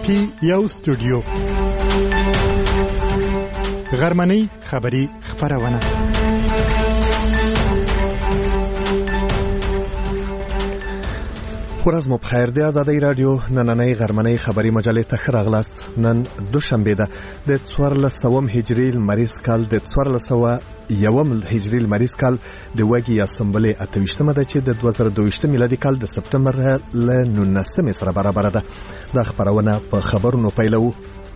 پی یو سټوډیو غرمنۍ خبری خبرونه ورځ مو بخیر دی. آزادۍ رادیو نننۍ غرمنۍ خبری مجلې ته راغلاست. نن دوشنبه ده د 1400 هجری لمریز کال د 1401 هجری لمریز کال د وګي اسمبلی 28مه ده چې د 2022 میلادي کال د سپتمبر ل 19 سره برابر ده. د خبرونه په خبرونو پیلو.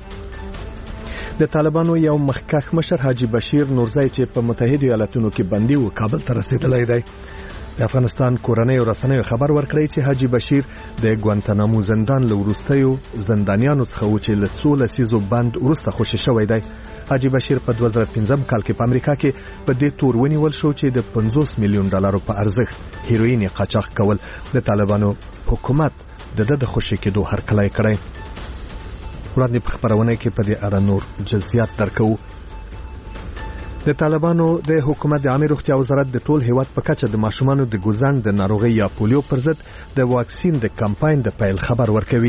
د طالبانو یو مخکښ مشر حاجی بشیر نورزی چې په متحده ایالاتونو کې بندي و کابل ته رسیدلی دی. د افغانستان کورنۍ او رسنیو خبر ورکړی چې حاجی بشیر د ګوانتانامو زندان له وروستیو زندانیانو څخه و چې له څو لسیزو بند وروسته خوشی شوی دی. حاجی بشیر په 2015 کال کې په امریکا کې په دې تور ونیول شو چې د 50 میلیون ډالرو په ارزښت هیروین قاچاق کول د طالبانو حکومت د خوشی کېدو هرکلی کړی. وړاندې په خبرونه کې په دې اړه نور جزئیات درکو. د طالبانو د حکومت د عامه روغتیا وزارت د ټول هیواد په کچه د ماشومانو د ګوزن د ناروغي یا پولیو پر ضد د واکسین د کمپاین د پیل خبر ورکوي.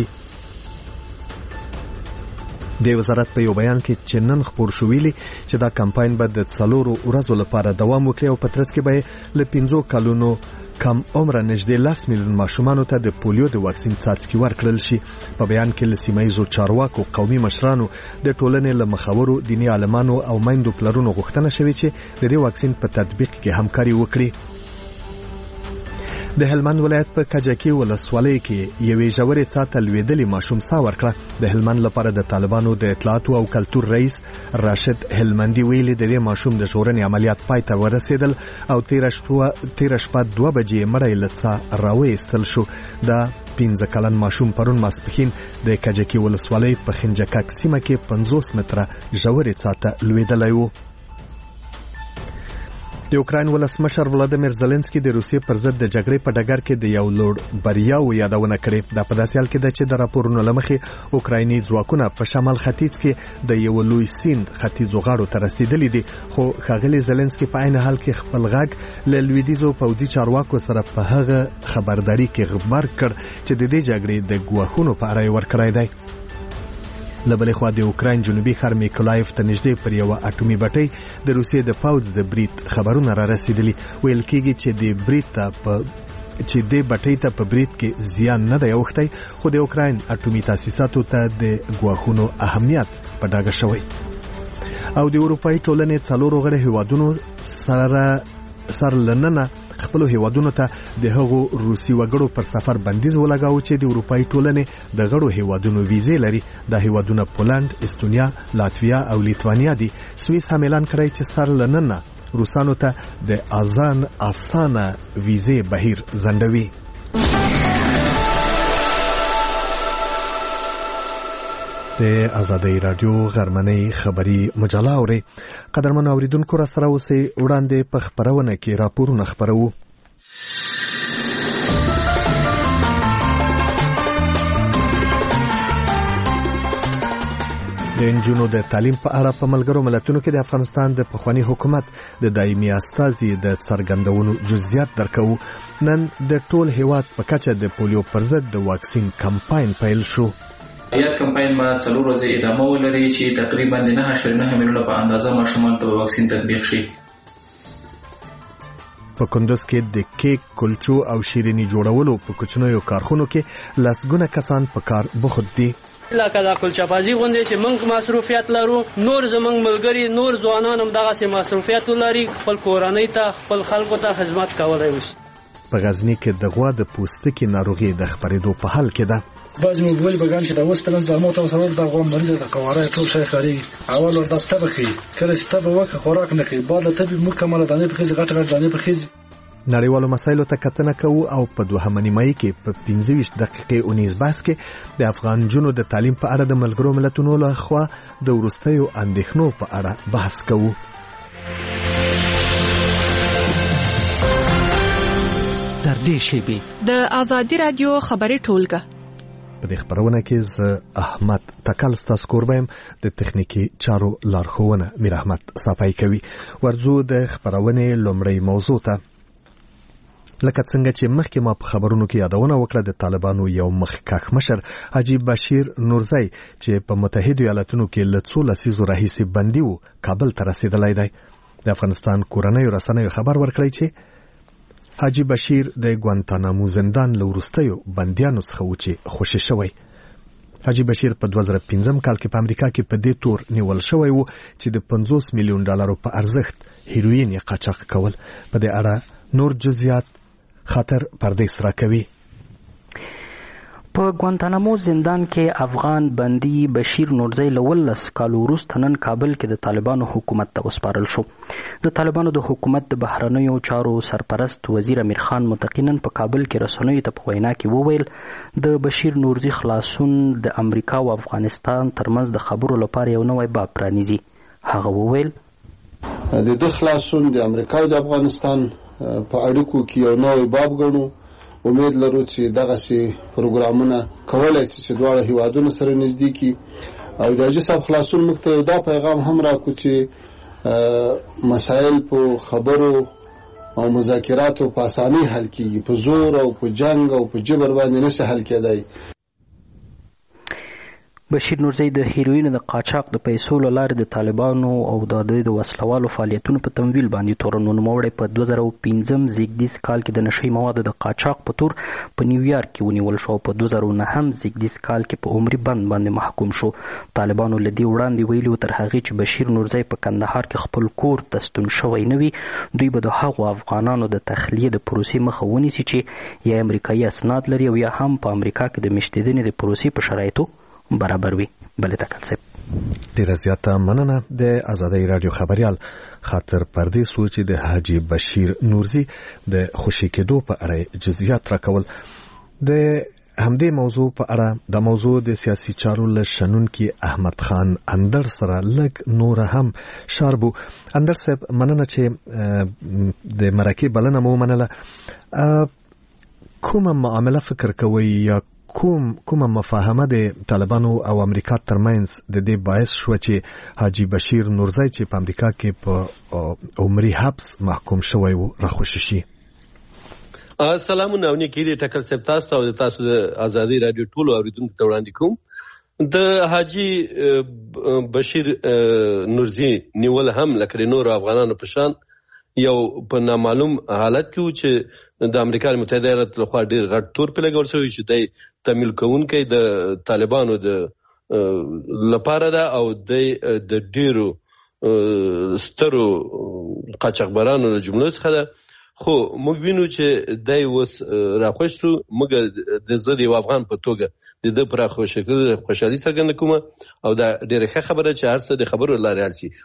د وزارت په یو بیان کې چې نن خبر شو ویلي چې دا کمپاین به د 4 ورځو لپاره دوام وکړي او په ترڅ کې به له 15 کلونو کم عمر نږدې 10 میلیون ماشومانو ته د پولیو د واکسین څاڅکي ورکړل شي. په بیان کې له سیمایي چارواکو، قومي مشرانو، د ټولنې له مخورو، دیني عالمانو او میندو پلرونو غوښتنه شوې چې د دې واکسین په تطبیق کې همکاري وکړي. د هلمند ولایت په کجکی ولسوالۍ کې یوې ژورې څاته لویدلې ماشوم ساه ورکړه. د هلمند لپاره د طالبانو د اطلاعات او کلتور رئیس راشد هلمندي ویلي د دې ماشوم د ژغورنې عملیات پای ته ورسېدل او 13 شپه 2 بجې مړی له څاه راوایستل شو. دا 15 کلن ماشوم پرون ماسپښین د کجکی ولسوالۍ په خنجکک سیمه کې 50 متره ژورې څاته لویدلی و. د اوکراین ولسمشر ولادیمیر زيلنسکي د روسیې پر ضد د جګړې په ډګر کې د یو لوړ بریاو یادونه کړې. دا په داسې حال کې ده چې د راپورونو لمخې اوکرایني ځواکونه په شمال ختیځ کې د یو لوی سیند ختیځو غاړو ته رسیدلي دي. خو ښاغلي زيلنسکي په عین حال کې خپل غږ له لویدیځو پوځي چارواکو سره په هغه خبرداري کې غبرګ کړ چې د دې جګړې د ګواښونو په اړه ورکړی دی. لبلې خوا د اوکراین جنوبي ښار میکولایف ته نږدې پر یو اټومي بټۍ د روسیې د پوځ د برید خبرونه را رسیدلي. ویل کېږي چې د بټۍ ته په برید کې زیان نه دی اوښتی، خو د اوکراین اټومي تاسیساتو ته د ګواښونو اهمیت په ډاګه شوی. او د اروپایي ټولنې 4 غړي هیوادونو سرلننه خپل هیوادونو ته د هغو روسي وګړو پر سفر بندیز ولګاو چې د اروپایي ټولنې د غړو هیوادونو ویزې لري. د هیوادونو پولند، استونیا، لاتویا او لیتوانیا دي. سویس هم اعلان کړی چې سرلننه روسانو ته د اسانه ویزې بهیر ځنډوي. د آزادۍ رادیو غرمنۍ خبری مجله اوري. قدرمن اوریدونکو را سره اوسئ. وړاندې په خبرونه کې راپورونه خبرو. د انجونو د تعلیم په اړه په ملګرو ملتونو کې د افغانستان د پخوانی حکومت د دایمي استازي د څرګندونو جزئیات درکو. نن د ټول هیواد په کچه د پولیو پر ضد د واکسین کمپاین پیل شو. یاد کمپاین ما 4 ورځې ادامه ولري چې تقریبا 9.9 میلیونه په اندازه ماشومان ته واکسین تطبیق شي. په کندوز کې د کیک، کلچو او شیرینی جوړولو په کوچنیو کارخونو کې لسګونه کسان په کار بوخت دي. لکه دا کلچپازي غونډې چې موږ مصروفیت لرو، نور زموږ ملګری نور ځوانان هم دغه سي مصروفیت لري، خپل کورنۍ ته خپل خلکو ته خدمت کولای وي. په غزنی کې د غوا د پوستکي ناروغي د خبرېدو په حال کې ده. بعض موبایل بګان چې د وسپلن د موټر سره د غوا مریض د قواره ټول شي خاري اول ورته تبخي کله چې تب وکه خوراک نه کوي بعد ته به مکمل دانه په خېز غټ دانه په خېز. نړیوالو مسایلو ته کتنه کوو او په 2 نیمایي کې په 15 دقیقې 19 بحث کې د افغان جنونو د تعلیم په اړه د ملګرو ملتونو له خوا د وروستیو اندېښنو په اړه بحث کوو. تر دې شی د آزادۍ رادیو خبري ټولګه په دې خبرونه کې ز احمد تکل ستاسو کوربم د تخنیکی چارو لارښوونه میر احمد صافای کوي. ورځو د خبرونه لومړی موضوع ته. لکه څنګه چې مخکې ما په خبرونو کې یادونه وکړه د طالبانو یو مخکښ مشر حاجی بشیر نورزی چې په متحده ایالاتونو کې له څو لسیزو راهیسې بندي و کابل ته رسیدلی دی. د افغانستان کورنیو رسنیو خبر ورکړی چې حاجی بشیر د ګوانتانامو زندان له وروستیو بندیانو څخه و چې خوشي شوی. حاجی بشیر په 2015 کال کې په امریکا کې په دې تور نیول شوی و چې د $50 میلیون په ارزښت هیروین یې قاچاق کول. په دې اړه نور جزئیات خاطر پردیس راکوي. په ګوانتانامو زندان کې افغان بندي بشیر نورزی له 19 کالو وروسته نن کابل کې د طالبانو حکومت ته وسپارل شو. د طالبانو د حکومت د بهرنیو چارو سرپرست وزیر امیر خان متقینا په کابل کې رسنیو ته په وینا کې وویل د بشیر نورزی خلاصون د امریکا او افغانستان ترمنځ د خبرو لپاره یو نوی باب پرانیزي. هغه وویل د دې خلاصون د امریکا او د افغانستان په اړیکو کې یو نوی باب ګڼو. امید لرو چې دغه سي پروګرامونه کولای شي چې دواړه هیوادونو سره نږدې کی او د حاجي صاحب خلاصون موږ ته دا پیغام هم راکو چې مسائل په خبرو او مذاکراتو په اسانۍ حل کیږي، په زور او په جنگ او په جبر باندې نشي حل کېدای. بشیر نورزی د هیروین د قاچاق د پیسو له لارې د طالبانو او د وسلوالو فعالیتونو په تمویل باندې تورن ونوموړی په 2015 زیږدیز کال کې د نشي موادو د قاچاق په تور په نیویارک کې ونیول شو او په 2009 زیږدیز کال کې په عمري بند باندې محکوم شو. طالبانو له دې وړاندې ویلي تر هغې چې بشیر نورزی په کندهار کې خپل کور ته ستون شوی نه وي دوی به د هغو افغانانو د تخلیې د پروسې مخه ونیسي چې یا امریکایي اسناد لري او یا هم په امریکا کې د مشتیدنې د پروسې په شرایطو برابر وي. بلې تکل صاحب ډیره زیاته مننه. د آزادۍ رادیو خبریال خاطر پردیس و چې د حاجی بشیر نورزی د خوشي کېدو په اړه جزئیات راکول. د همدې موضوع په اړه د موضوع د سیاسي چارو له شنونکي احمد خان اندر سره لږ نور هم شاربو. اندر صاحب مننه چې د مرکې بلنه مو منله. کومه معامله فکر کوي یا کومه مفاهمه د طالبانو او امریکا ترمنځ د دې باعث شو چې حاجی بشیر نورزی چې په امریکا کې په عمري حبس محکوم شوی و راخوشي شي؟ السلام علیکم کېدی ټکل صاحب تاسو او تاسو د آزادۍ رادیو ټولو اوریدونکو ته وړاندې کوم. د حاجی بشیر نورزی نیول هم لکه نور افغانانو په شان یو په نامعلوم حالت کې و چې د امریکا متحده ایالاتو لخوا ډېر غټ تور پې لګول شوی چې دی تمویل کوونکی د طالبانو د لپاره ده او د ډېرو سترو قاچاقبرانو له جملو څخه ده. خو موږ وینو چې دی اوس راخوش شو. موږ زه د یو افغان په توګه د ده پر خوشحالي څرګنده کوم او دا ډېره ښه خبره چې هر څه د خبرو له لارې حل شي.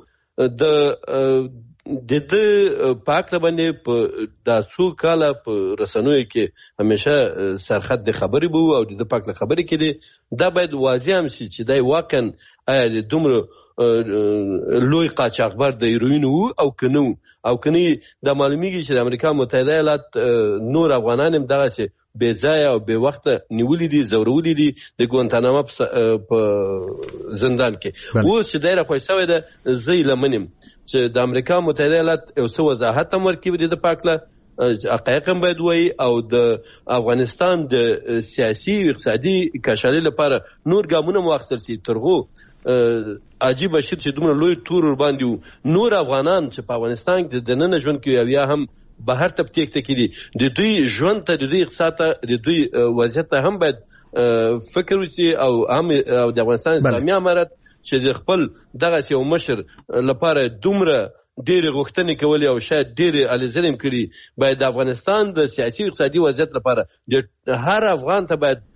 خو د پاک باندې په دا څو کاله په رسنیو کې همیشه سرخط د خبرې بو او د پاک له خبرې کې دی دا باید واضح هم شي چې دا واقعا آیا د دومره لوی قاچاقبر د هیروین وو او کنه او کنه دا معلومیږي چې د امریکا متحده ایالات نور افغانان هم دغه بې ځایه او بې وخته نیولي دي، ځورولي دي د ګوانتانامو په زندان کې. اوس چې دی راخوی شوی ده زه یې لمنیم چې د امریکا متحده ایالات یو څه وضاحت هم ورکوي د پاکله حقایق هم باید وایي او د افغانستان د سیاسي او اقتصادي کشالۍ لپاره نور ګامونه هم واخیستل شي. تر هغو حاجي بشیر چې دومره لوی تور ورباندې وو نور افغانان چې په افغانستان کې د دننه ژوند کوي او یا هم بهر ته تېښته کې دي د دوی ژوند ته د دوی اقتصاد ته د دوی وضعیت ته هم باید فکر وشي او د افغانستان اسلامي امارت چې د خپل دغه یو مشر لپاره دومره ډېرې غوښتنې کولې او شاید ډېرې هلې ځلې هم کړي باید د افغانستان د سیاسي او اقتصادي وضعیت لپاره د هر افغان ته باید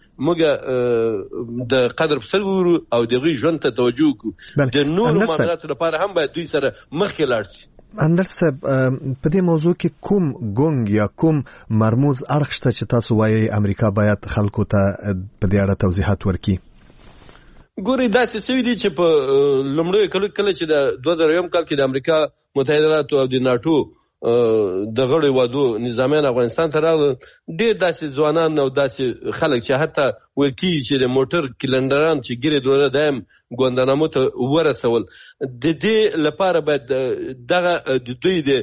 موږ د قدر په سترګو وګورو او د هغوی ژوند ته توجه وکړو. د نورو معاملاتو لپاره هم باید دوی سره مخکې لاړ شي. اندر صاحب په دې موضوع کې کوم ګونګ یا کوم مرموز اړخ شته چې تاسو وایي امریکا باید خلکو ته په دې اړه توضیحات ورکړي؟ ګوري داسې شوي دي چې په لومړیو کله چې د 2001 کال کې د امریکا متحده ایالاتو او د ناټو د غړو هیوادو نظامیان افغانستان ته راغلل، ډېر داسې ځوانان او داسې خلک چې حتی ویل کېږي چې د موټر کلندران چې ګیرې دوره دایم ګوندانامو ته ورسول. د دې لپاره باید دغه د دوی د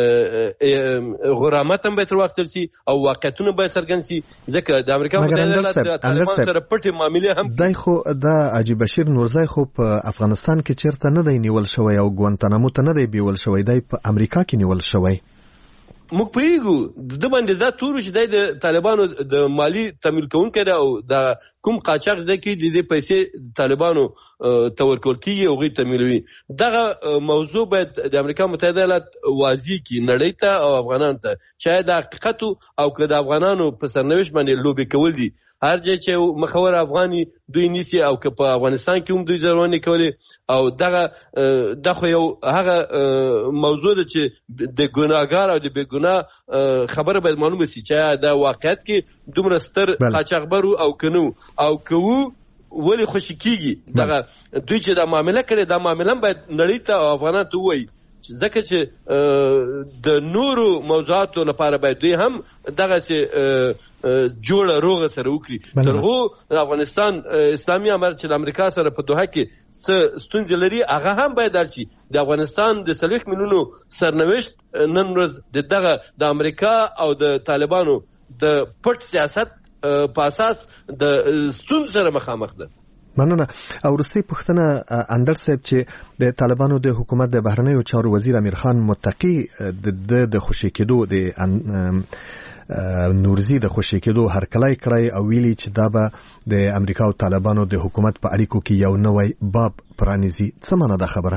غرامت هم باید تر واخیستل شي او واقعیتونه باید څرګند شي، ځکه د امریکا متحده ایالات د طالبان سره پټې معاملې هم دی. خو دا حاجي بشیر نورزی خو په افغانستان کې چیرته نه دی نیول شوی او ګوانتانامو ته نه دی بیول شوی، دی په امریکا کې نیول شوی. موږ پوهیږو د باندې دا تورو چې دی د طالبانو د مالی تمویل کوونکی دی او د کوم قاچاق دی کې د دې پیسې طالبانو ته ورکول کېږي او هغوی تمویلوي. دغه موضوع باید د امریکا متحده ایالات واضح کړي نړۍ ته او افغانانو ته چې د حقیقت او که د افغانانو په سرنوشت باندې لوبې کول دي، هر ځای چې مخور افغاني دوی نیسي او که په افغانستان کې هم دوی ضروري کولې او دغه خو یو هغه موضوع ده چې د ګناهګار او د بې ګناه خبره باید معلومه شي چې د واقعیت کې دومره ستر قاچاقبر او که نه او که ولې خوشي کېږي. دغه دوی چې دا معامله کړې دا معامله باید نړۍ ته او افغانانو ته ووایي، ځکه چې د نورو موضوعاتو لپاره باید دوی هم دغسې جوړه روغه سره وکړي. تر هغو د افغانستان اسلامي امارت چې د امریکا سره په دوحه کې څه ستونزې لري هغه هم باید حل شي. د افغانستان د 40 میلیونو سرنوشت نن ورځ دغه د امریکا او د طالبانو د پټ سیاست په اساس د ستونزو سره مخامخ ده. مننه. او وروستۍ پوښتنه اندر صاحب چې د طالبانو د حکومت د بهرنیو چارو وزیر امیر خان متقي د خوشي کېدو د نورزي د خوشي کېدو هرکلی کړی او ویلي چې دا به د امریکا او طالبانو د حکومت په اړیکو کې یو نوی باب پرانیزي. څه معنی ده خبره؟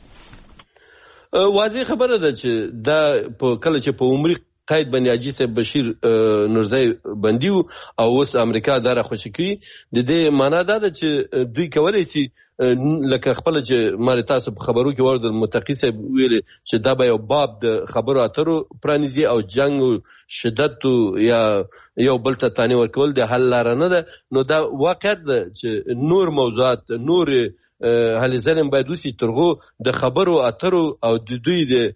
واضح خبره ده چې دا کله چې په عمري قید باندې حاجي صاحب بشیر نورزی بندي و او اوس امریکا دا راخوشي کوي، د دې معنا دا ده چې دوی کولی شي لکه خپله چې ما تاسو په خبرو کې واردل متقي صاحب ویلې چې دا به یو باب د خبرو اترو پرانیزي او جنگ او شدت یا یو بل ته تاني ورکول د حل لاره نه ده. نو دا واقعیت ده چې نور موضوعات نور هلې ځلم باید وسي ترغو د خبرو اترو او د دوی د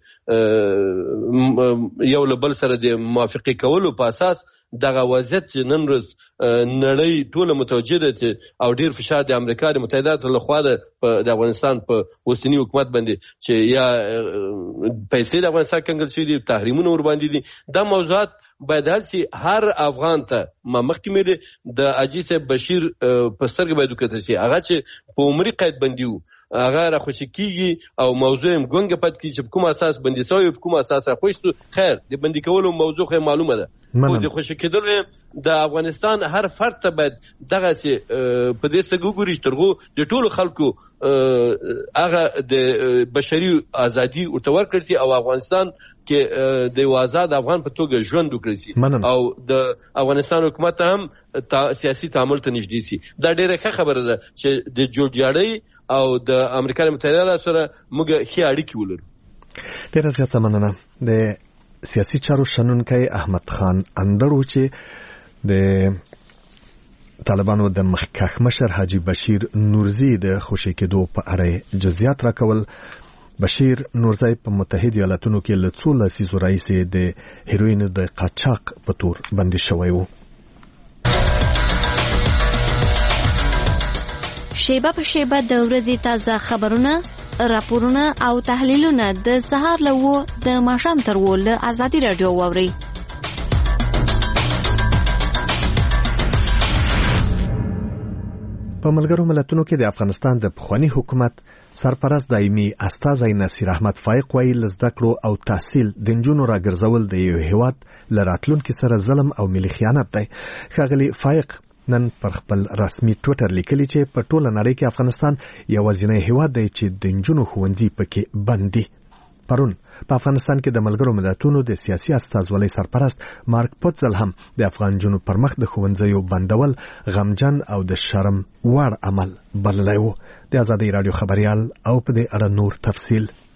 یو له بل سره د موافقې کولو په اساس دغه وضعیت چې نن ورځ نړۍ ټوله متوجه ده چې او ډیر فشار د امریکا د متحده ایالاتو لخوا د افغانستان په اوسني حکومت باندې چې یا پیسې د افغانستان کنګل شوي دي، تحریمونه ور باندې دي. دا موضوعات باید حل شي. هر افغان ته ما مخکې مې د حاجي صاحب بشیر په سترګه باید وکتل شي، هغه چې په عمري قید بندي و هغه راخوشي کېږي او موضوع هم ګونګه پاتې کېږي چې په کوم اساس بندي شوی په کوم اساس راخوشي. خیر د بندي کولو موضوع خو معلومه ده، خو د خوشي کېدلو د افغانستان هر فرد ته باید دغسې په دې سترګه وګوري چې تر هغو د ټولو خلکو هغه د بشري ازادي ورته ورکړل شي او افغانستان کې د یو آزاد افغان په توګه ژوند وکړي شي او د افغانستان حکومت هم سیاسي تعامل ته نږدې شي. دا ډېره ښه خبره ده چې د جوړجاړۍ او د امریکا متحده ایالاتو سره موږ ښې اړیکې ولرو. ډېره زیاته مننه. د سیاسي چارو شنونکی احمد خان اندرو چې د طالبانو د مخکښ مشر حاجي بشیر نورزي د خوشي کېدو په اړه جزئیات راکول. بشیر نورزی په متحده ایالاتونو کې له څو لسیزو راهیسې د هیروین د قاچاق په تور بندي شوی و. شیبه په شیبه د ورځې تازه خبرونه، راپورونه او تحلیلونه د سهار له 9 د ماښام تر 10 له ازادي رادیو واورئ. په ملګرو ملتونو کې د افغانستان د پخوانی حکومت سرپرست دایمي استازی نصیر احمد فایق وایي زده کړو او تحصیل د نجونو راګرځول د یو هیواد له راتلونکي سره ظلم او ملي خیانت دی. ښاغلی فایق نن پر خپل رسمي ټویټر لیکلی چې په ټوله نړۍ کې افغانستان یوازینی هیواد دی چې د نجونو ښوونځي پکې بند دي. پرون په افغانستان کې د ملګرو ملتونو د سیاسي استازولۍ سرپرست مارک پوتزل هم د افغان نجونو پر مخ د ښوونځیو بندول غمجن او د شرم وړ عمل بللی و. د ازادۍ راډیو خبریال او په دې اړه نور تفصیل.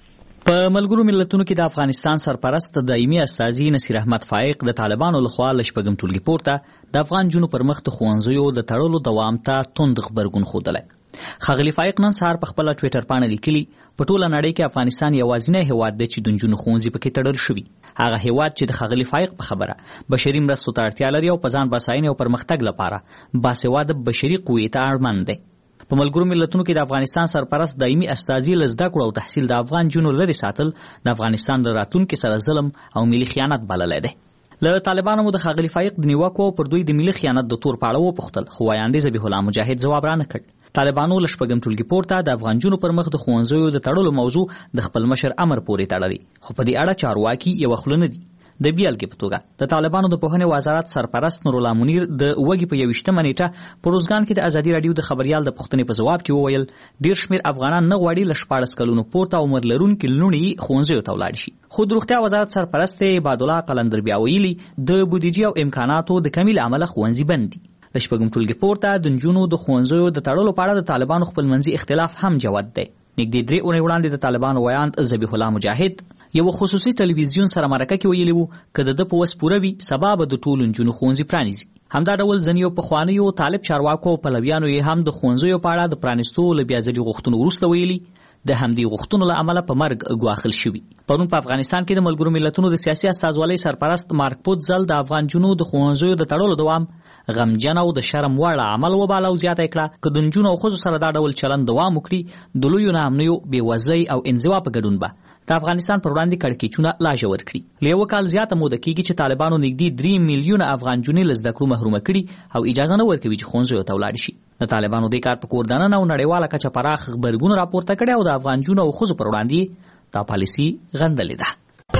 په ملګرو ملتونو کې د افغانستان سرپرست دایمي استازي نصیر احمد فائق د طالبانو لخوا له شپږم ټولګي پورته د افغان جنونو پر مخ د ښوونځیو د تړلو دوام ته توند غبرګون ښودلی. ښاغلي فائق نن سهار په خپله ټویټر پاڼه لیکلي په ټوله نړۍ کې افغانستان یوازینی هیواد دی چې د نجونو ښوونځي پکې تړل شوي. هغه هیواد چې د ښاغلي فائق په خبره بشري مرستو ته اړتیا لري او په ځان بساینې او پرمختګ لپاره باسواده بشري قوې ته اړمن دی. په ملګرو ملتونو کې د افغانستان سرپرست دایمي استازي له زده کړو او تحصیل د افغان جنونو لرې ساتل د افغانستان د راتلونکي سره ظلم او ملي خیانت بللی دی. له طالبانو مو د ښاغلي فائق د نیوکو پر دوی د ملي خیانت د تور په اړه وپوښتل، خو وایاندې ذبیح الله مجاهد ځواب رانه کړ. طالبانو له شپږم ټولګي پورته د افغان جنونو پر مخ د ښوونځیو د تړلو موضوع د خپل مشر امر پورې تړلې، خو په دې اړه چارواکي یوه خوله نه دي. د بیلګې په توګه د طالبانو د پوهنې وزارت سرپرست نور الله منیر د وږي په 21مه نیټه په روزګان کې د ازادي راډیو د خبریال د پوښتنې په ځواب کې وویل ډېر شمېر افغانان نه غواړي له 14 کلونو پورته عمر لرونکي لوڼې ښوونځیو ته ولاړ شي. خو د روغتیا وزارت سرپرست عبادالله قلندر بیا ویلي د بودیجې او امکاناتو د کمی له امله ښوونځي بند دي. له شپږم ټولګي پورته د نجونو د ښوونځیو د تړلو په اړه د طالبانو خپلمنځي اختلاف هم جوت دی. نږدې 3 اونۍ وړاندې د طالبانو ویاند ذبیح الله مجاهد یو خصوصي ټلویزیون سره مرکه کې ویلي وو که د ده په وس پوره وي سبا به د ټولو نجونو ښوونځي پرانیزي. همدا ډول ځینې پخوانیو طالب چارواکو او پلویانو یې هم د ښوونځیو په اړه د پرانیستو له بیا ځلي غوښتنو وروسته ویلي د همدې غوښتنو له امله په مرګ ګواښل شوي. پرون په افغانستان کې د ملګرو ملتونو د سیاسي استازوالۍ سرپرست مارک پوتزل د افغان جنونو د ښوونځیو د تړلو دوام غمجن او د شرم وړ عمل وباله او زیاته کړه که د نجونو او ښځو سره دا ډول چلند دوام وکړي د لویو ناامنیو بېوزۍ او انزوا په ګډون به د افغانستان پر وړاندې کړکېچونه لا ژور کړي. له یوه کال زیاته موده کېږي چې طالبانو نږدې 3 میلیونه افغان جونې له زده کړو محرومه کړي او اجازه نه ورکوي چې ښوونځیو ته ولاړ شي. د طالبانو دې کار په کور دننه او نړیواله کچه پراخ غبرګون راپورته کړی او د افغان جونو او ښځو پر وړاندې دا پالیسي غندلې ده.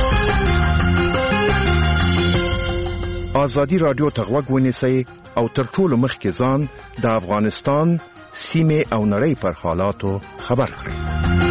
ازادي راډیو ته غوږ ونیسئ او تر ټولو مخکې ځان د افغانستان سیمې او نړۍ پر حالاتو خبر کړئ.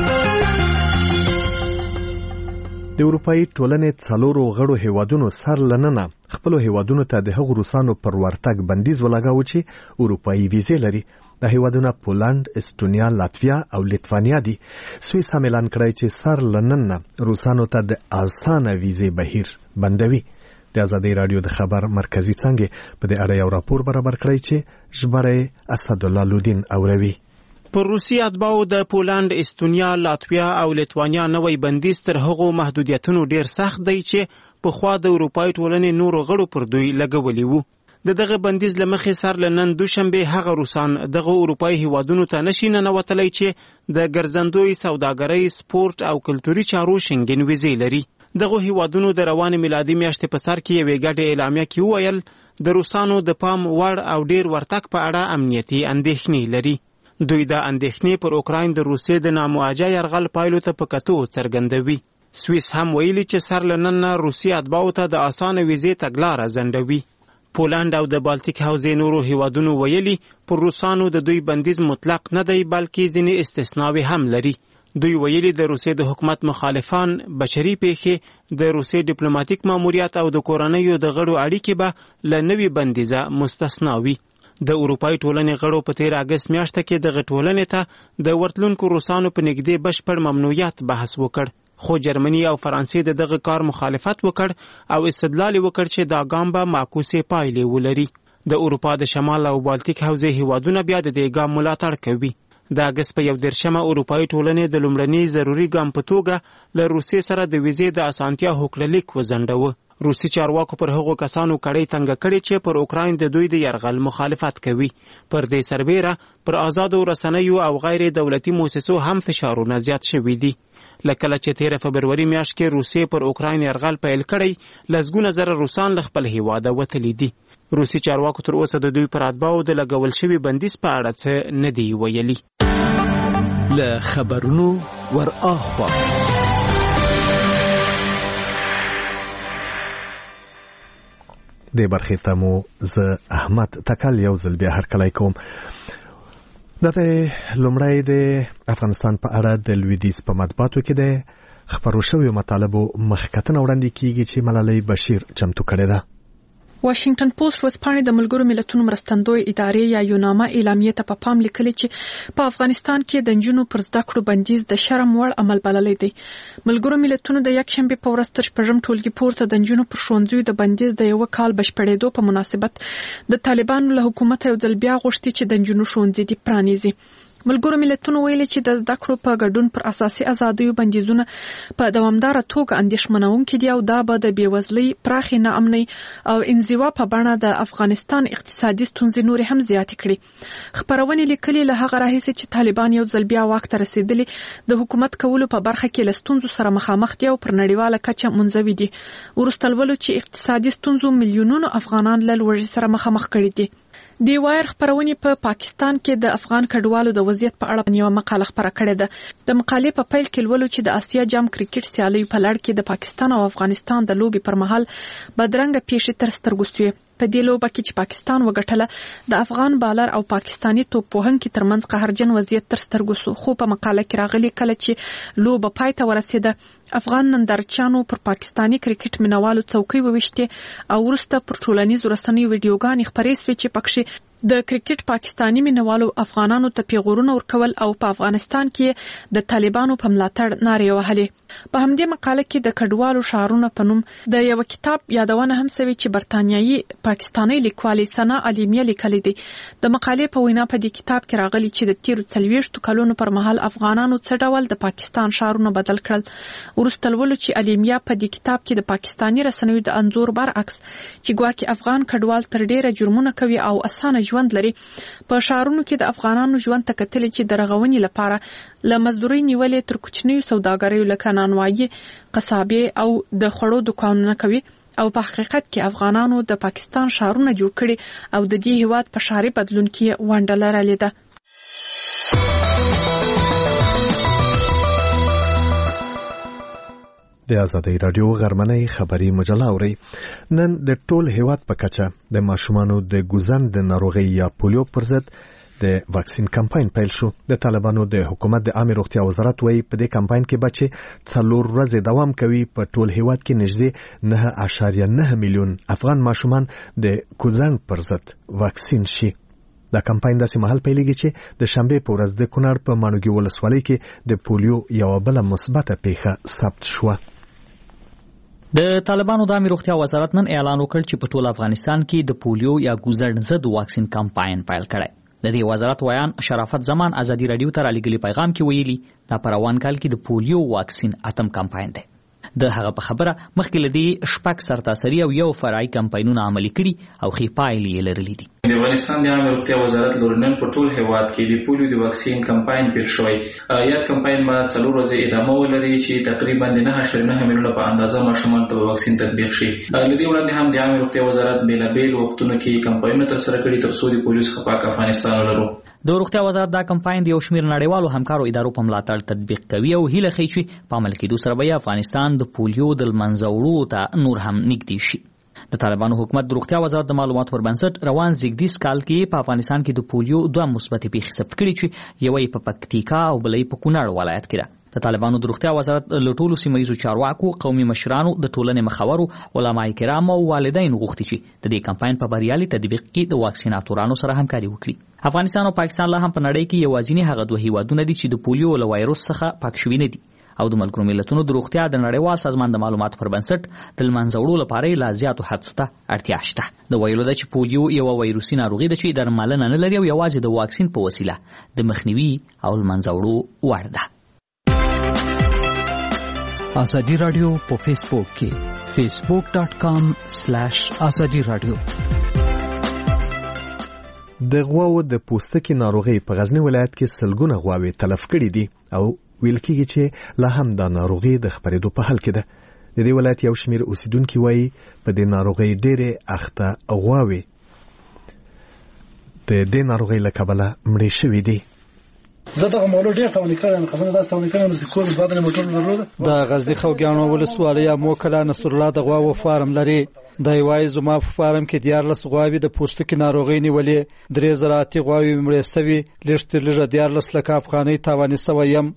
د اروپایي ټولنې 4 غړو هیوادونو سر لننه خپل هیوادونو ته د هغو روسانو پر ورتګ بندیز ولګاوه چې اروپایي ویزې لري. د هیوادونو پولند، استونیا، لاتویا او لیتوانیا دي. سویس هم اعلان کړی چې سر لننه روسانو ته د اسانه ویزې بهیر بندوي. د ازادي راډیو د خبر مرکزی څنګه په دې اړه یو راپور برابر کړی چې ژباړه اسدالله لودین اوروي. پر روسي اتباعو د پولند، استونیا، لاتویا او لیتوانیا نوی بندیز تر هغو محدودیتونو ډیر سخت دی چې پخوا د اروپایي ټولنې نورو غړو پر دوی لګولي وو. د دغه بندیز له مخې سر له نن دوشنبه هغه روسان دغه اروپایي هیوادونو ته نشي ننوتلی چې د ګرځندوی، سوداګرۍ، سپورت او کلتوري چارو شنګن ویزې لري. دغه هیوادونو د روان میلادي میاشتې په سر کې یوې ګډې اعلامیه کې وویل د روسانو د پام وړ او ډیر ورتګ په اړه امنیتي اندېښنې لري. دوی دا اندېښنې پر اوکراین د روسیې د نامواجه یرغل پایلو ته په کتو څرګندوي. سویس هم ویلي چې سر له نن نه روسي اتباعو ته د اسانه ویزې تګلاره ځنډوي. پولند او د بالتیک حوزې نورو هیوادونو ویلي پر روسانو د دوی بندیز مطلق نه دی بلکې ځینې استثناوې هم لري. دوی ویلي د روسیې د حکومت مخالفان، بشري پیښې، د روسیې ډیپلوماټیک ماموریت او د کورنیو د غړو اړیکې به له نوي بندیزه مستثنا وي. د اروپایي ټولنې غړو په 13 اګست میاشته کې دغه ټولنې ته د ورتلونکو روسانو په نږدې بشپړ ممنوعیت بحث وکړ، خو جرمني او فرانسې د دغه کار مخالفت وکړ او استدلال وکړ چې دا ګام به معکوسې پایلې ولري. د اروپا د شمال او بالتیک حوزې هیوادونه بیا د دې ګام ملاتړ کوي. د اګست په 21مه اروپایي ټولنې د لومړني ضروري ګام په توګه له روسیې سره د ویزې د اسانتیا هوکړلیک وځنډاوه. روسي چارواکو پر هغو کسانو کړۍ تنګه کړې چې پر اوکراین د دوی د یرغل مخالفت کوي. پر دې سربیره پر آزادو رسنیو او غیر دولتي موسسو هم فشارونه زیات شوي دي. لکه چې 13 فبروري میاشت کې روسیې پر اوکراین یرغل پیل کړی لسګونه زره روسان له خپل هیواده وتلي دي. روسي چارواکو تر اوسه د دوی پر اتباعو د لګول شوي بندیز په اړه څه نه دی ویلي. له خبرونو ور اخوا د برخې ته مو زه احمد تکل یو ځل بیا هرکلی کوم. دته لومړی د افغانستان په اړه د لویدیځ په مطبوعاتو کې د خپرو شویو مطالبو مخکتنه وړاندې کیږي چې ملالۍ بشیر چمتو کړې ده. واشنگټن پوسټ ورځپاڼې د ملګرو ملتونو مرستندوی ادارې یا یوناما اعلامیه ته په پام لیکلي چې په افغانستان کې د نجونو پر زده کړو بندیز د شرم وړ عمل بللی دی. ملګرو ملتونو د یکشنبه په ورځ تر شپږم ټولګي پورته د نجونو پر ښوونځیو د بندیز د یو کال بشپړېدو په مناسبت د طالبانو له حکومت یو ځل بیا غوښتي چې د نجونو ښوونځي دې پرانیزي. ملګرو ملتونو ویلي چې د زده کړو په ګډون پر اساسي ازادیو بندیزونه په دوامداره توګه اندېښمنونکي دي او دا به د بېوزلۍ، پراخې ناامنۍ او انزوا په بڼه د افغانستان اقتصادي ستونزې نورې هم زیاتې کړي. خپرونې لیکلي له هغه راهیسې چې طالبان یو ځل بیا واک ته رسېدلي د حکومت کولو په برخه کې له ستونزو سره مخامخ دي او پر نړیواله کچه منزوي دي. وروسته لولو چې اقتصادي ستونزو میلیونونو افغانان له لوږې سره مخامخ کړي دي. دی وایر خبرونه په پاکستان کې د افغان کډوالو د وضعیت په اړه یو مقاله خبره کړې ده. د مقالې په پیل کې ولولو چې د آسیا جام کرکټ سیالي په لړ کې د پاکستان او افغانستان د لوبي پر مهال بدرنګ پیښې تر سترګو شوې. په دې لوبه کې چې پاکستان وګټله د افغان بالر او پاکستانی توپوهونکو ترمنځ قهرجن وضعیت تر سترګو شو. خو په مقاله کې راغلي کله چې لوبه پای ته ورسېده افغان نندارچیانو پر پاکستانی کرکټ مینوالو څوکۍ وویشتې او وروسته پر ټولنیزو رسنیو ویډیوګانې خپرې شوې چې پکې د کرکټ پاکستانی مینوالو افغانانو ته پیغورونه ورکول او په افغانستان کې د طالبانو په ملاتړ نارې وهلې. په همدې مقاله کې د کډوالو شعارونه په نوم د یو کتاب یادونه هم شوې چې برتانیایي پاکستانی لیکوالې سنا علیمیه لیکلې دي. د مقالې په وینا په دې کتاب کې راغلي چې د تیرو 40 کلونو پر مهال افغانانو څه ډول د پاکستان شعارونه بدل کړل. وروسته لولو چې علیمیه په دې کتاب کې د پاکستانی رسنیو د انځور برعکس چې ګواکې افغان کډوال تر ډیره جرمونه کوي او اسانه ژوند لري، په شعارونو کې د افغانانو ژوند ته کتل چې د رغونې لپاره له مزدوري نیولې تر کوچنیو سوداګریو لکه نانوایي، قصابې او د خړو دکانونه کوي او په حقیقت کې افغانانو د پاکستان شعارونه جوړ کړي او د دې هیواد په شعاري بدلون کې ونډه لرلې ده. د آزادۍ رادیو غرمنۍ خبری مجله اوري. نن د ټول هیواد په کچه د ماشومانو د ګوزن د ناروغۍ یا پولیو پر ضد د واکسین کمپاین پیل شو. د طالبانو د حکومت د عامه روغتیا وزارت وایي په دې کمپاین کې بچي 4 ورځې دوام کوي. په ټول هیواد کې نږدې 9.9 میلیون افغان ماشومان د ګوزن پر ضد واکسین شي. دا کمپاین داسې مهال پیلېږي چې د شنبې په ورځ د کونړ په ماڼوګي ولسوالۍ کې د پولیو یوه بله مثبته پیښه ثبت شوه. د طالبانو د عامه روغتیا وزارت نن اعلان وکړ چې په ټول افغانستان کې د پولیو یا ګوزن ضد واکسین کمپاین پیل کړی. د دې وزارت ویان شرافت زمان آزادي رادیو ته رالیږلي پیغام کې ویلي دا په روان کال کې د پولیو واکسین اتم کمپاین دی. د هغه په خبره مخکې له دې شپږ سرتاسري او یو فرعي کمپاینونه عملي کړي او ښې پایلې یې لرلې دي. د افغانستان د عامه روغتیا وزارت لوري نن په ټول هیواد کې د پولیو د واکسین کمپاین پیل شوی. یاد کمپاین ما 4 ورځې ادامه ولري چې تقریبا 9.9 میلیونه په اندازه ماشومان ته واکسین تطبیق شي. لدې وړاندې هم د عامه روغتیا وزارت بیلابیل وختونو کې کمپاینونه ترسره کړي تر څو د پولیو څخه پاک افغانستان ولرو. د روغتیا وزارت دا کمپاین د یو شمېر نړیوالو همکارو ادارو په ملاتړ تطبیق کوي او هیله ښیي چې په عمل کېدو سره به افغانستان د پولیو د منځه وړو ته نور هم نږدې شي. د طالبانو حکومت د روغتیا وزارت د معلوماتو پر بنسټ روان زیږدیز کال کې په افغانستان کې د پولیو 2 مثبتې پیښې ثبت کړي چې یوه یې په پکتیکا او بله یې په کونړ ولایت کې ده. د طالبانو د روغتیا وزارت له ټولو سیمه ییزو چارواکو، قومي مشرانو، د ټولنې مخورو، علماء کرام او والدین غوښتي چې د دې کمپاین په بریالي تطبیق کې د واکسیناتورانو سره همکاري وکړي. افغانستان او پاکستان لا هم په نړۍ کې یوازینی هغه 2 هیوادونه دي چې د پولیو له وایروس څخه پاک شوي نه دي او د ملګرو ملتونو د روغتیا د نړیوال سازمان د معلوماتو پر بنسټ د منځه وړو لپاره لا زیاتو هڅو ته اړتیا شته. د ویلو ده چې پولیو یوه وایروسي ناروغي ده چې درملنه نه لري او یوازې د واکسین په وسیله د مخنیوي او منځه وړو وړ ده. آزادي رادیو په فیسبوک کې facebook.com/azadi radio. د غواو د پوستکي ناروغي په غزنی ولایت کې سلګونه غواوې تلف کړي دي او ویل کېږي چې لا هم دا ناروغي د خپرېدو په حال کې ده. د دې ولایت یو شمېر اوسیدونکي وایي په دې ناروغۍ ډېرې اخته غواوې د دې ناروغۍ له کبله مړې شوي دي. زه دغه موضوع ډېر تاواني کړی خبره دا تاواني کړم چې کور بعد نه موټر درلود. د غزنی خوګیانو ولسوالۍ موکله نصر الله د غواو فارم لري. د یوای زما په فارم کې 14 غواوې د پوستکي ناروغۍ نیولې، 3 زراعتي غواوې مړې سوي، لږ تر لږه 14 لک افغانۍ تاواني سوی یم.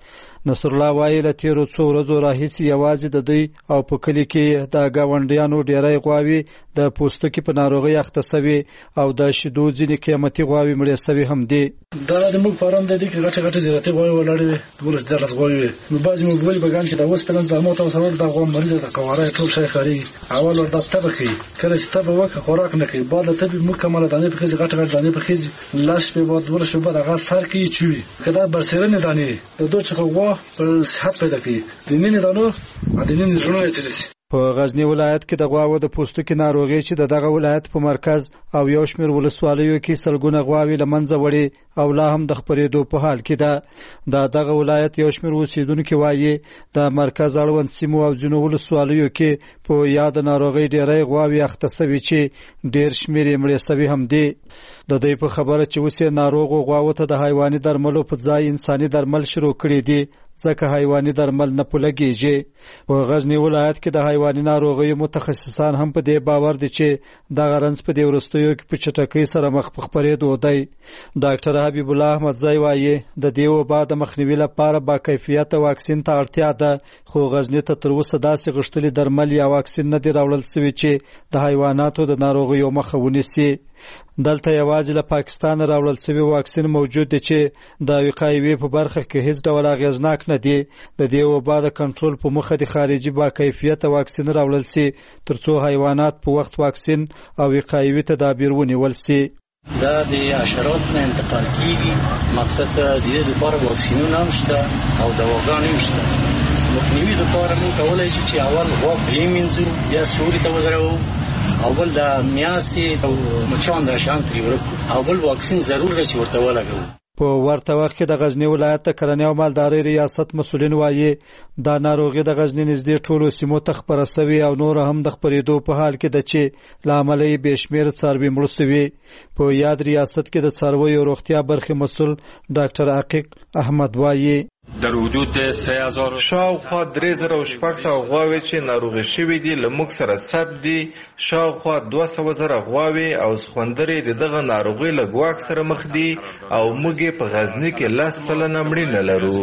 نصر الله وایي له تیرو څو ورځو راهیسې یوازې د دوی او په کلي کې د ګاونډیانو ډیری غواوې د پوستکي په ناروغۍ اخته سوي او د شیدو ځینې قیمتي غواوې مړې سوي هم دي. دا د موږ فارم دی کې غټه زیاتې غواوې ولاړې وي 12 غواوې وي. نو بعضې موږ ولې بګان کې د اوس پلان د موته سره د غوا مریضه د قواره ټول شي خاري اول ورته تبه کوي کله چې تبه وکه خوراک نه کوي بعد ته به مکمل دانه په خېز غټه دانه په خېز لاس په بعد ورشه بعد هغه سر کې چوي کله برسرنه دانه د دوه څخه غوا په صحت پیدا کوي د نن دانو د نن ژوند چلیږي. په غزنی ولایت کې د غواو د پوستکي ناروغي چې دغه ولایت په مرکز او یو شمېر ولسوالیو کې سلګونه غواوې له منځه وړي او لا هم د خپرېدو په حال کې ده. دغه ولایت یو شمېر اوسیدونکي وایي د مرکز اړوند سیمو او ځینو ولسوالیو کې په یاد ناروغۍ ډېری غواوې اخته سوي چې ډېر شمېر یې مړې سوي هم دي. د دوی په خبره چې اوس یې ناروغو غواوو ته د حیواني درملو په ځای انساني درمل شروع کړي دي ځکه حیواني درمل نه پلګیږي. په غزنی ولایت کې د حیواني ناروغیو متخصصان هم په دې باور دي چې دغه رنځ په دې وروستیو کې په چټکۍ سره مخ په خپرېدو دی. ډاکټر حبیب الله احمدزی وایي د دې وبا د مخنیوي لپاره با کیفیته واکسین ته اړتیا ده خو غزنی ته تر اوسه داسې غښتلي درمل یا واکسین نه دي راوړل سوي چې د حیواناتو د ناروغیو مخه ونیسي. دلته یوازې له پاکستان راوړل شوی واکسین موجود دی چې د وقایوي په برخه کې هیڅ ډول اغیزناک نه دی. د دې وبا د کنټرول په موخه د خارجي با کیفیته واکسین راوړل شي ترڅو حیوانات په وخت واکسین او وقایوي تدابیر ونیول شي. دا د حشرات نه انتقال کیږي مقصد د دې لپاره واکسینونه نشته او دواګانې نشته. مخنیوي لپاره موږ کولای شو چې اول غوا پریمینځو یا سوري ته ودرو اول د میاسي او مچان د شانتري ورکو اول واکسین ضرور دی چې ورته ولګو. په ورته وخت کې د غزنی ولایت د کرنې او مالدارۍ ریاست مسؤلین وایي دا ناروغي د غزنی نږدې ټولو سیمو ته خپره سوي او نور هم د خپرېدو په حال کې ده چې له امله یې بې شمېره څاروي مړه سوي. په یاد ریاست کې د څارویو روغتیا برخې مسؤل ډاکټر عقیق احمد وایي در حدود 3000 شاوخوا 3600 غواوې چې ناروغي شوي دي له موږ سره ثبت دي. شاوخوا 200,000 غواوې او سخوندرې د دغه ناروغۍ له ګواښ سره مخ دي او موږ په غزني کې 10% مړینه لرو.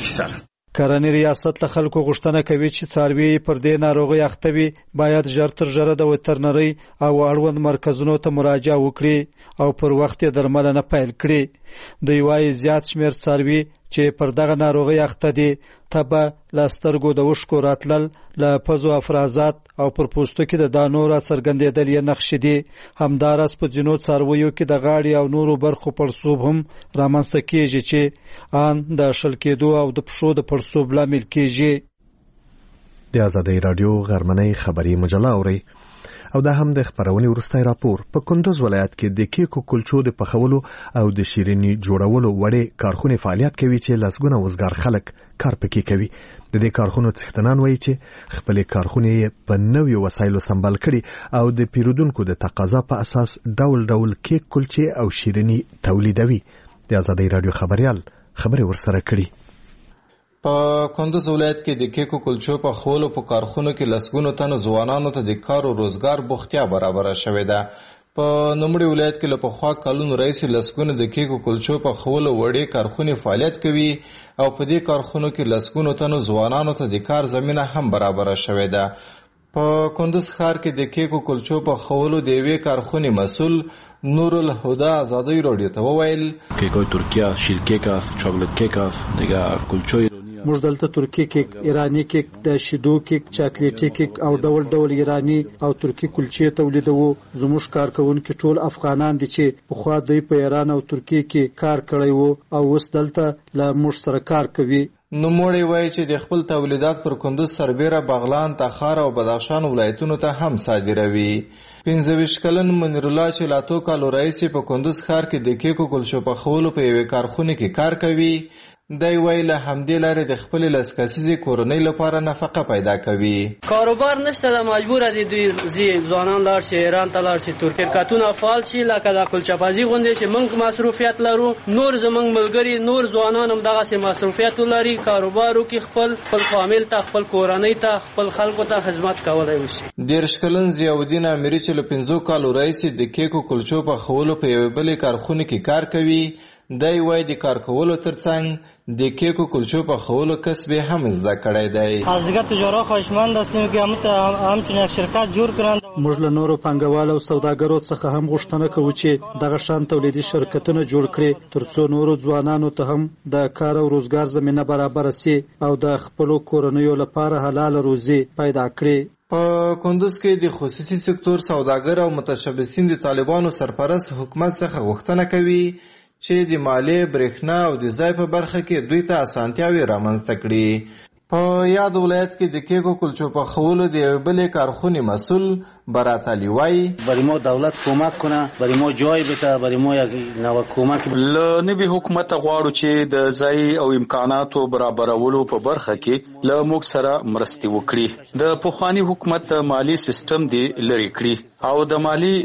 کرنې ریاست له خلکو غوښتنه کوي چې څاروي پر دې ناروغۍ اخته وي باید ژر تر ژره د وترنرۍ او اړوند مرکزونو ته مراجعه وکړي او پر وخت یې درملنه پیل کړي. دوی وایي زیات شمېر څاروي چې پر دغه ناروغۍ اخته دي تبه له سترګو د اوښکو راتلل له پزو افرازات او پر پوستکي د دانو راڅرګندېدل یې نښې دي. همداراز په ځینو څارویو کې د غاړې او نورو برخو پړسوب هم رامنځته کېږي چې ان د شل کېدو او د پښو د پړسوب لامل کېږي. د ازادۍ راډیو غرمنۍ خبري مجله اوري او دا هم د خبرونې وروستی راپور. په کندوز ولایت کې د کیکو کلچو د پخولو او د شیریني جوړولو وړې کارخونې فعالیت کوي چې لسګونه وزګار خلک کار پکې کوي. د دې کارخونو څښتنان وایي چې خپلې کارخونې په نویو وسایلو سمبال کړي او د پیرودونکو د تقاضا په اساس ډول ډول کیک کلچې او شیریني تولیدوي. د ازادۍ راډیو خبريال خبرې ورسره کړي. په کندوز ولایت کې د کیکو کلچو په خولو په کارخونو کې لسګونو تنو ځوانانو ته د کار او روزګار بوختیا برابر شوې ده. په نوموړي ولایت کې له پخوا کلونو راهیسې لسګونه د کیکو کلچو په خولو وړې کارخونې فعالیت کوي او په دې کارخونو کې لسګونو تنو ځوانانو ته د کار زمینه هم برابر شوې ده. په کندوز ښار کې د کیکو کلچو په خولو د یوې کارخونې مسؤل نور الهدى ازادۍ راډیو ته وویل کیکای ترکیه شیر کیک است، چاکلیت کیک است، دیگه کلچوی موږ دلته ترکی کیک، ایرانی کیک، د شیدو کیک، چاکلیټي کیک او ډول ډول ایرانی او ترکی کلچې تولیدوو. زموږ کارکونکي ټول افغانان دي چې پخوا دوی په ایران او ترکی کې کار کړی وو او اوس دلته له موږ سره کار کوي. نوموړی وایي چې د خپل تولیدات پر کندوز، سربیره، بغلان، تخار او بدخشان ولایتونو ته هم صادروي. 25 کلن منیر الله چې لا 2 کال راهیسې په کندوز ښار کې د کیکو کلچو پخولو په یوې کارخونه کې کار کوي. دی وایي له همدې لارې د خپلې لس کسیزې کورنۍ لپاره نفقه پیدا کوي. کاروبار نشته، د مجبوره دي دوی ځوانان لاړ شي ایران ته لاړ شي، شرکتونه فعال شي لکه د کلچه‌بازي غوندې چې موږ مصروفیت لرو. نور زموږ ملګري نور ځوانان هم دغسې مصروفیت لري، کاروبار وکړي، خپل فامیل ته، خپل کورنۍ ته، خپل خلکو ته خدمت کولی وشي. 13 کلن ضیاءالدین امیري چې له 15 کالو راهیسې د کیکو کلچو پخولو په یوې بلې کارخونه کې کار کوي، دی وایي د کار کولو ترڅنګ د کیکو کلچو پخولو کسب هم زده کړی دی. از دیگه تجارا خواهشمند هستیم که همچنین یک شرکت جوړ کړند. موږ له نورو پانګوالو او سوداګرو څخه هم غوښتنه کوو چې دغه شان تولیدي شرکتونه جوړ کړي ترڅو نورو ځوانانو ته هم د کار او روزګار زمینه برابر شي او د خپلو کورنیو لپاره حلال روزي پیدا کړي. په کندوز کې د خصوصي سکتور سوداګر او متشبثین د طالبانو سرپرست حکومت څخه غوښتنه کوي چې د مالیې، برېښنا او د ځای په برخه کې دوی ته اسانتیاوې رامنځته کړي. په یاد ولایت کې د کیکو کلچو پخولو د یوې بلې کارخونې مسئول برات علي وایي برای ما دولت کمک کنه، برای ما جای بده، برای ما یک نوع کمک. له نوي حکومت غواړو چې د ځای او امکاناتو برابرولو په برخه کې له موږ سره مرستې وکړي. د پخواني حکومت مالی سیستم دی لرې کړي او د مالی